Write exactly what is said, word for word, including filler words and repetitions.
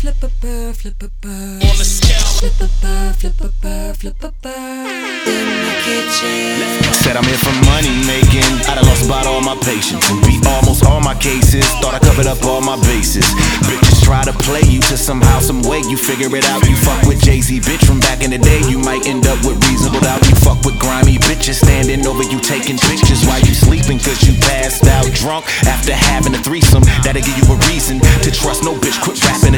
flip a bird, flip a bird. On the scale. Flip a bird, flip a bird, flip a bird. In the kitchen. Said I'm here for money making. I done lost about all my patience and beat almost all my cases. Thought I covered up all my bases. Bitches try to play you to somehow, some way. You figure it out. You fuck with Jay-Z, bitch, from back in the day. You might end up with reasonable doubt. You fuck with grimy bitches standing over you taking pictures while you sleeping, cause you passed out drunk after having a threesome. That'll give you a reason to trust no bitch. Quit rapping.